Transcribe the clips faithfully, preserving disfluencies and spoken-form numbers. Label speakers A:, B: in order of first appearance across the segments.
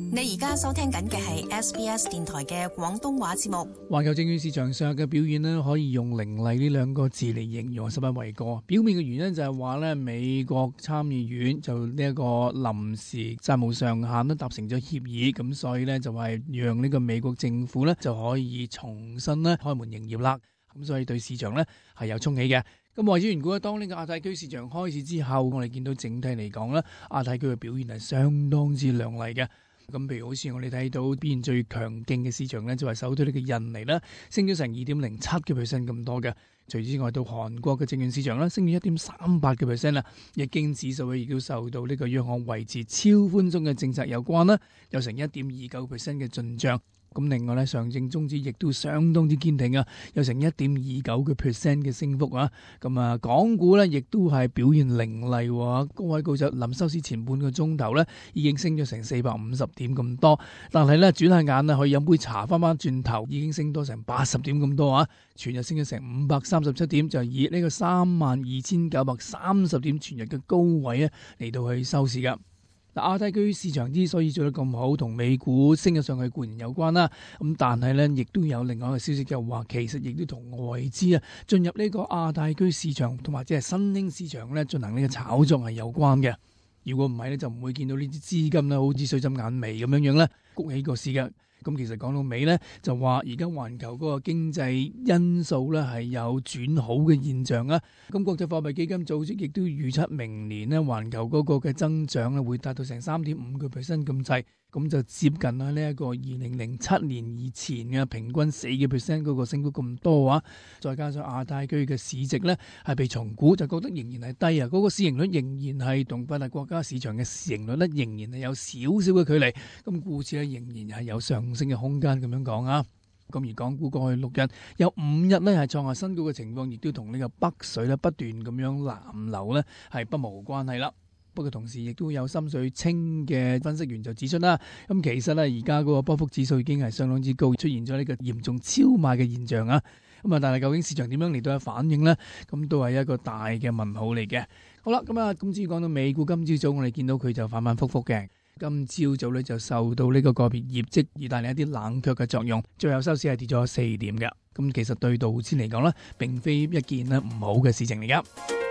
A: 你而家收聽緊嘅係 S B S 電台嘅廣東話節目。
B: 環球證券市場上嘅表現呢，可以用凌厲呢兩個字嚟形容，十分為過。表面嘅原因就係話呢，美國參議院就呢一個臨時債務上限呢達成咗協議，咁所以呢，就係讓呢個美國政府呢就可以重新呢開門營業啦。咁所以對市場呢係有衝起嘅。咁為咗緣故，當呢個亞太區市場開始之後，我哋見到整體嚟講呢，亞太區嘅表現係相當之亮麗嘅。咁譬如好似我哋睇到表現最強勁嘅市場呢，就係首推呢個印尼啦，升咗成二點零七嘅 percent 咁多嘅。除此之外，到韓國嘅證券市場啦，升咗一點三八嘅 percent 啦。日經指數亦都受到呢個央行維持超寬鬆嘅政策有關啦，有成一點二九 percent 嘅進賬。咁另外咧，上證綜指亦都相當之堅挺啊，有成一點二九嘅 percent 嘅升幅啊。咁啊，港股咧亦都係表現凌厲喎，高位高就臨收市前半個鐘頭咧，已經升咗成四百五十點咁多。但係咧，轉下眼啊，可以飲杯茶翻翻轉頭，已經升多成八十點咁多啊！全日升咗成五百三十七點，就以呢個三萬二千九百三十點全日嘅高位咧嚟到去收市噶。嗱，亞太區市場之所以做得咁好，同美股升咗上去固然有關啦。咁但係咧，亦都有另外一個消息，就話其實亦都同外資啊進入呢個亞太區市場同埋即係新興市場咧進行呢個炒作係有關嘅。如果唔係咧，就唔會見到呢啲資金咧好似水浸眼眉咁樣樣咧谷起個市嘅。咁其實講到尾咧，就話而家環球嗰個經濟因素咧係有轉好嘅現象啊。咁國際貨幣基金組織亦都預測明年咧環球嗰個嘅增長咧會達到成三點五個 percent 咁滯，咁就接近啦呢一個二零零七年以前嘅平均四個 percent 嗰個升幅咁多啊。再加上亞太區嘅市值咧係被重估，就覺得仍然係低啊。嗰、那個市盈率仍然係同發達國家市場嘅市盈率咧仍然係有少少嘅距離，咁故此咧仍然係有上升嘅空間咁樣講啊。咁而港股過去六日有五日咧係創下新高嘅情況，亦都同呢個北水咧不斷咁樣南流咧係不無關係啦。不過同時亦都有心水清嘅分析員就指出啦，咁其實咧而家嗰個波幅指數已經係相當之高，出現咗呢個嚴重超賣嘅現象啊。咁啊，但係究竟市場點樣嚟到去反應呢？咁都係一個大嘅問號嚟嘅。好啦，咁啊，今朝講到美股，今朝早我哋見到佢就反反复复嘅。今朝早咧就受到呢個個別業績而帶嚟一啲冷卻嘅作用，最後收市係跌咗四點嘅。咁其實對道指嚟講呢，並非一件咧唔好嘅事情嚟噶。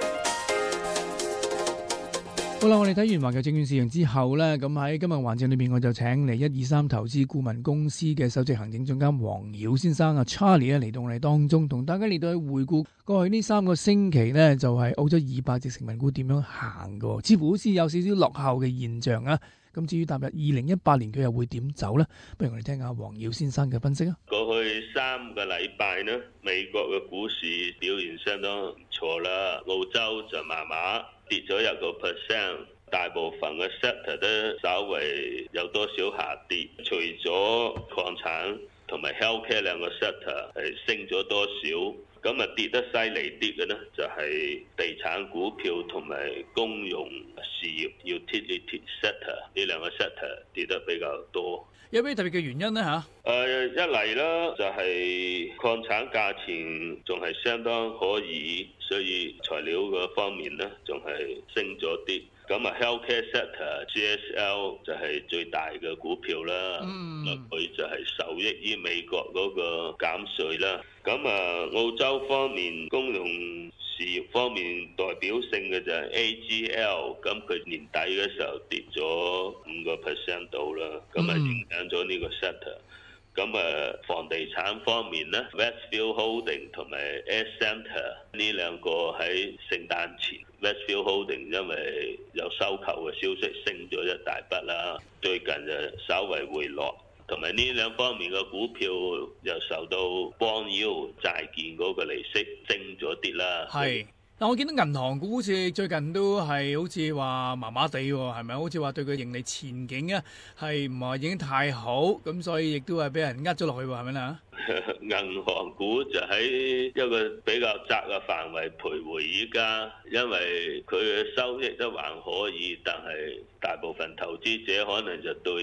B: 好啦，我哋睇完環球證券市場之後呢，咁喺今日環節裏面，我就請嚟一二三投資顧問公司嘅首席行政總監黃曉先生啊 Charlie 咧嚟到我哋當中，同大家嚟到去回顧過去呢三個星期呢，就係澳洲二百隻成分股點樣行嘅，似乎好似有少少落後嘅現象啊。咁至於踏入二零一八年佢又會點走呢？不如我哋聽下黃曉先生嘅分析啊。
C: 過去三個禮拜呢，美國嘅股市表現相當唔錯啦，澳洲就麻麻跌咗一個 percent， 大部分嘅 sector 都稍微有多少下跌，除咗礦產同埋 healthcare 兩個 sector 係升咗多少。咁啊跌得犀利啲嘅呢，就係地產股票同埋公用事業 utility sector 呢兩個 sector 跌得比較多。
B: 有咩特別嘅原因呢？吓？
C: 誒，一嚟啦，就係礦產價錢仲係相當可以，所以材料嗰方面呢，仲係升咗啲。咁啊 healthcare sector G S L 就係最大嘅股票啦，嗯，佢就係受益於美國嗰個減稅啦。咁啊澳洲方面公用事業方面代表性嘅就係 A G L， 咁佢年底嘅時候跌咗五個 percent 度啦，咁啊影響咗呢個 sector。咁啊，房地產方面咧 ，Westfield Holding 同埋 Ascentra 呢兩個喺聖誕前 ，Westfield Holding 因為有收購嘅消息升咗一大筆啦，最近就稍為回落，同埋呢兩方面嘅股票又受到 bond yield 債券嗰個利息升咗啲啦。係。
B: 但我見到銀行股好似最近都係好似話麻麻地喎，係咪？好似話對佢盈利前景咧係唔係已經太好，咁所以亦都係俾人呃咗落去喎，係咪啦？
C: 銀行股就喺一個比較窄嘅範圍徘徊依家，因為佢嘅收益都還可以，但係大部分投資者可能就對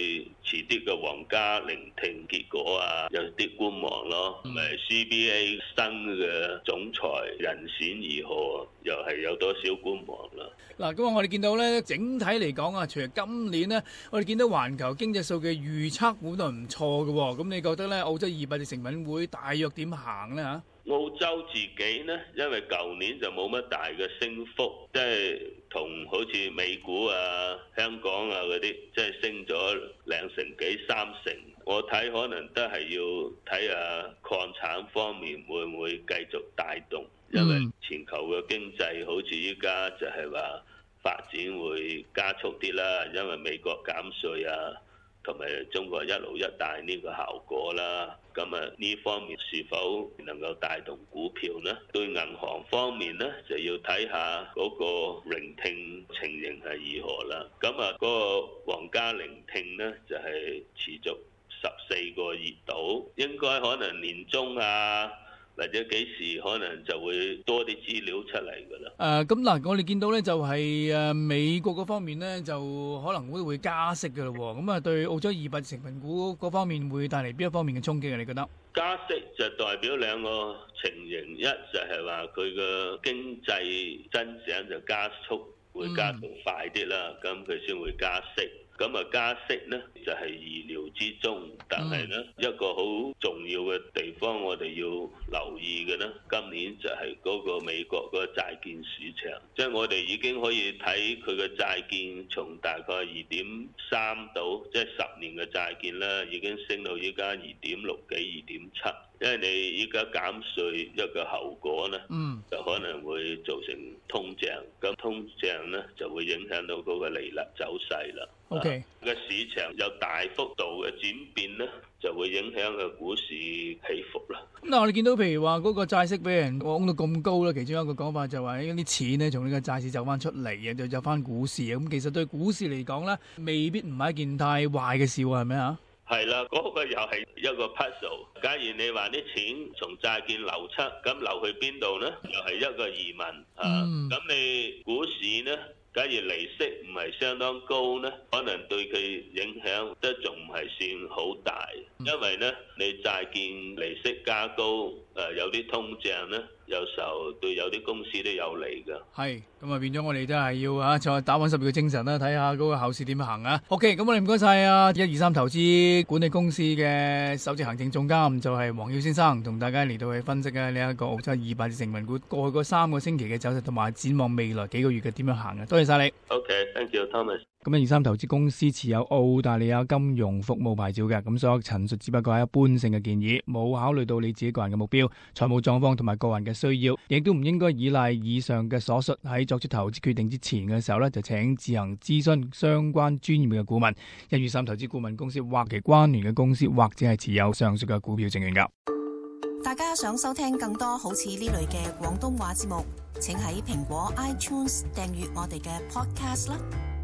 C: 遲啲嘅皇家聆聽結果啊，有啲觀望咯。咪 C B A 新嘅總裁人選如何，又係有多少觀望啦。
B: 嗱，咁我哋見到咧，整體嚟講啊，除咗今年呢，我哋見到環球經濟數據預測本來唔錯嘅喎。咁你覺得咧，澳洲二百隻成分股大約點行咧嚇？澳
C: 洲自己呢，因為舊年就冇乜大嘅升幅，即係同好似美股啊、香港啊嗰啲，即係升咗兩成幾三成。我睇可能都係要睇下礦產方面會唔會繼續帶動，因為全球嘅經濟好似依家就係話發展會加速啲啦，因為美國減稅啊，同埋中國一路一帶呢個效果啦。咁啊呢方面是否能夠帶動股票呢？對銀行方面呢，就要睇下嗰個聆聽情形係如何啦。咁啊嗰個皇家聆聽呢，就係持續十四個月度，應該可能年中啊，或者幾時可能就會多啲資料出嚟㗎啦。誒咁嗱，我哋見到咧就係誒美國嗰方面咧，就可能會會加息㗎咯喎。咁啊，對澳洲二百成分股嗰方面會帶嚟邊一方面嘅衝擊啊？你覺得？加息就代表兩個情形，一就係話佢嘅經濟增長就加速，會加速快啲啦，咁佢先會加息。咁啊加息呢就係意料之中，但係呢一個好重要嘅地方，我哋要留意嘅呢，今年就係嗰個美國嗰個債券市場，即係我哋已經可以睇佢嘅債券從大概二點三到，即係十年嘅債券啦，已經升到依家二點六幾、二點七。因為你依家減稅一個後果呢，嗯、就可能會造成通脹，咁通脹呢就會影響到嗰個利率走勢啦。OK，個市場有大幅度嘅轉變呢，就會影響個股市起伏啦。咁嗱，我哋見到譬如話嗰個債息俾人講到咁高啦，其中一個講法就話呢啲錢呢從呢個債市走翻出嚟嘅，就走翻股市啊。咁其實對股市嚟講呢，未必唔係一件太壞嘅事喎，係咪啊？係啦，嗰、那個又係一個 puzzle。假如你話啲錢從債券流出，咁流去邊度呢？又係一個疑問啊。咁、嗯、你股市呢？假如利息唔係相當高呢，可能對佢影響都仲唔係算好大，因為呢你債券利息加高，誒、呃、有啲通脹呢，有時候對有啲公司都有利㗎。係，咁啊變咗我哋都係要啊再打穩十二嘅精神啦，睇下嗰個後市點行啊。OK，咁我哋唔該晒啊一二三投資管理公司嘅首席行政總監就係黃耀先生，同大家嚟到去分析啊呢一個澳洲二百隻成分股過去嗰三個星期嘅走勢，同埋展望未來幾個月嘅點樣行啊。多謝晒你。OK，thank you，Thomas。咁一二三投資公司持有澳大利亞金融服務牌照嘅，咁所有陳述只不過係一般性嘅建議，冇考慮到你自己個人嘅目標、財務狀況同埋個人嘅需要，亦都唔應該依賴以上嘅所述。喺作出投資決定之前嘅時候呢，就請自行諮詢相關專業嘅顧問。一二三投資顧問公司或其關聯嘅公司，或者係持有上述嘅股票證券噶。
A: 大家想收聽更多好似呢類嘅廣東話節目，請喺蘋果 iTunes 訂閱我哋嘅 podcast 啦。